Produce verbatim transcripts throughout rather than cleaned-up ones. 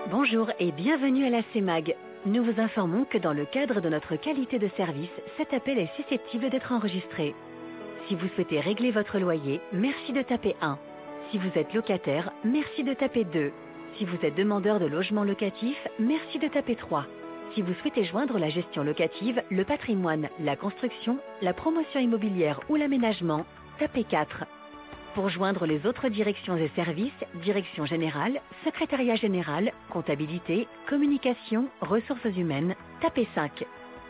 Bonjour et bienvenue à la C E M A G. Nous vous informons que dans le cadre de notre qualité de service, cet appel est susceptible d'être enregistré. Si vous souhaitez régler votre loyer, merci de taper un. Si vous êtes locataire, merci de taper deux. Si vous êtes demandeur de logement locatif, merci de taper trois. Si vous souhaitez joindre la gestion locative, le patrimoine, la construction, la promotion immobilière ou l'aménagement, tapez quatre. Pour joindre les autres directions et services, direction générale, secrétariat général, comptabilité, communication, ressources humaines, tapez cinq.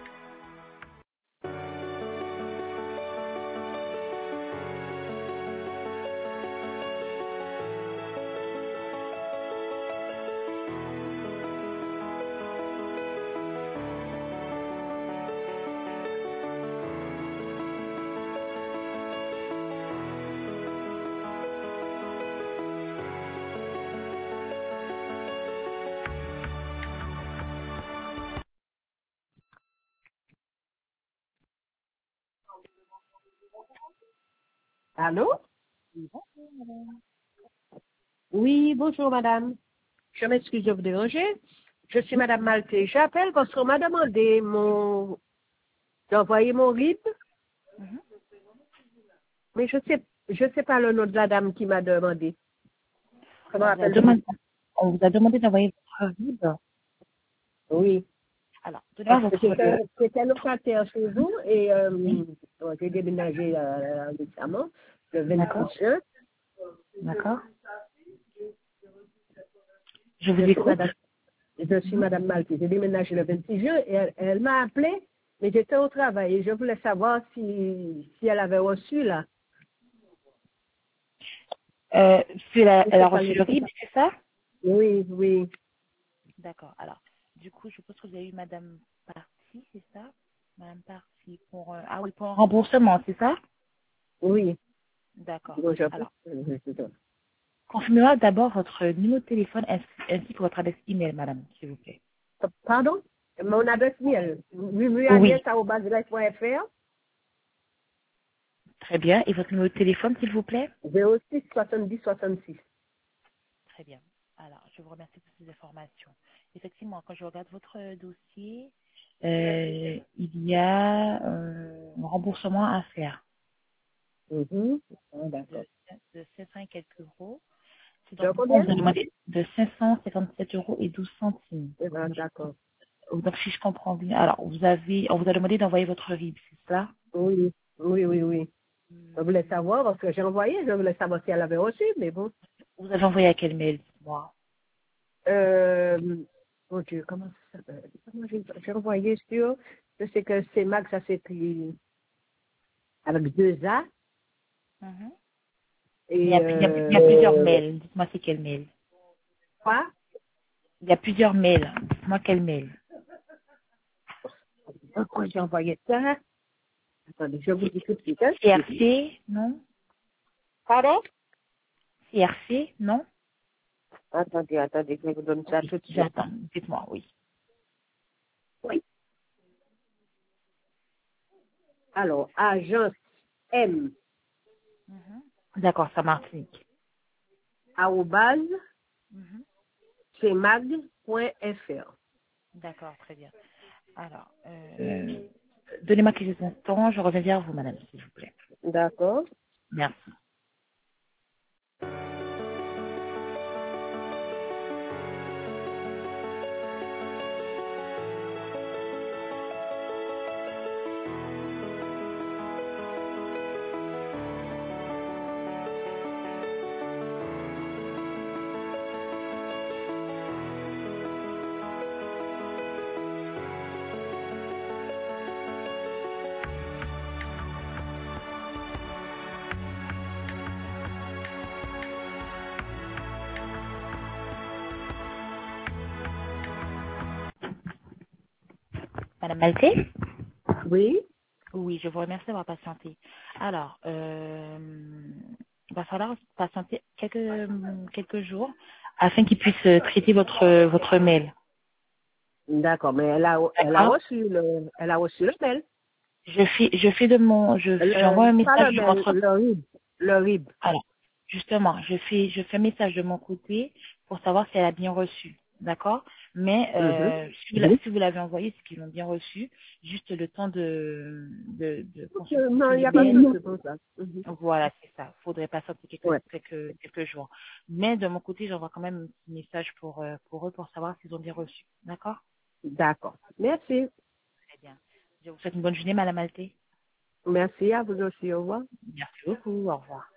Allô? Oui, bonjour madame. Je m'excuse de vous déranger. Je suis madame Maltais. J'appelle parce qu'on m'a demandé mon d'envoyer mon R I B, Mhm. mais je sais je sais pas le nom de la dame qui m'a demandé. Comment On vous a appelle-t-vous? demandé, on vous a demandé d'envoyer votre R I B. Oui. Alors, donnez-moi Parce que votre c'était euh, c'était locataire chez vous et euh, oui, bon, j'ai déménagé euh, récemment, le d'accord, vingt-six juin. d'accord. Je vous Je suis écoute. madame je suis Mhm. madame Maltais. J'ai déménagé le vingt-six juin et elle, elle m'a appelé, mais j'étais au travail et je voulais savoir si si elle avait reçu là. Euh, c'est la- Je elle sais a pas reçu le le R I B, c'est ça? Oui, oui, D'accord. Alors, du coup, je pense que vous avez eu Madame Parti, c'est ça? Madame Parti pour euh, ah oui, pour un remboursement, c'est ça? oui. D'accord. Bon, je- Alors, je- confirmez-moi d'abord votre numéro de téléphone ainsi, ainsi que votre adresse email, madame, s'il vous plaît. Pardon? Mon adresse mail, Oui, mumuagnès.fr, très bien. Et votre numéro de téléphone, s'il vous plaît? zéro six soixante-dix soixante-six. Très bien. Alors, je vous remercie pour ces informations. Effectivement, quand je regarde votre euh, dossier, euh, il y a euh, un remboursement à faire Mhm. Ah, de, d'accord. de sept cents et quelques euros. C'est De donc pourquoi on combien? vous a demandé de cinq cent cinquante-sept euros et douze centimes. Eh ben, d'accord. Donc, si je comprends bien, alors, vous avez, on vous a demandé d'envoyer votre R I B, c'est ça? Oui, oui, oui, oui. Je voulais Hmm. savoir parce que j'ai envoyé, je voulais savoir si elle avait reçu, mais bon. Vous avez envoyé à quel mail, moi? Euh, mon Dieu, comment ça s'appelle? Comment j'ai j'ai envoyé sur, je sais que c'est Max, ça s'écrit avec deux A, Mhm. Il y et a, il y a- il y a euh, plusieurs mails. Dites-moi c'est quel mail. quoi? Il y a plusieurs mails. Dites-moi quel mail. Pourquoi j'ai envoyé ça? Attendez, je vous dis tout de suite. Hein? C R C, non? Pardon? C R C, non? Attendez, attendez, je vous donne ça Oui, tout de suite. j'attends. Dites-moi, oui. Oui. Alors, agence M, Mhm. D'accord, ça Martinique. arrobase, Mhm. cmag.fr. D'accord, très bien. Alors, euh, donnez-moi quelques instants, je reviens vers vous, madame, s'il vous plaît. D'accord. Merci. Madame Maltais? Oui. Oui, je vous remercie d'avoir patienté. Alors, euh, il va falloir patienter quelques, quelques jours afin qu'ils puissent euh, traiter votre, votre mail. D'accord, mais elle a, elle a D'accord? reçu le, elle a reçu le mail. Je fais, je fais de mon, je, j'envoie Le, un pas message le de mail, votre, le R I B. Le R I B. alors, justement, je fais, je fais un message de mon côté pour savoir si elle a bien reçu. d'accord? Mais Mhm. euh, si vous l'a- si vous l'avez envoyé, c'est qu'ils l'ont bien reçu. Juste le temps de, de, de Euh, consulter Non, il n'y a pas de l'email. souci pour ça. Mhm. Voilà, c'est ça. Faudrait patienter quelques, Ouais, quelques, quelques jours. Mais de mon côté, j'envoie quand même un petit message pour, euh, pour eux pour savoir s'ils ont bien reçu. D'accord? d'accord. Merci. Très bien. Je vous souhaite une bonne journée, Madame Alté. Merci à vous aussi. Au revoir. Merci beaucoup. Au revoir.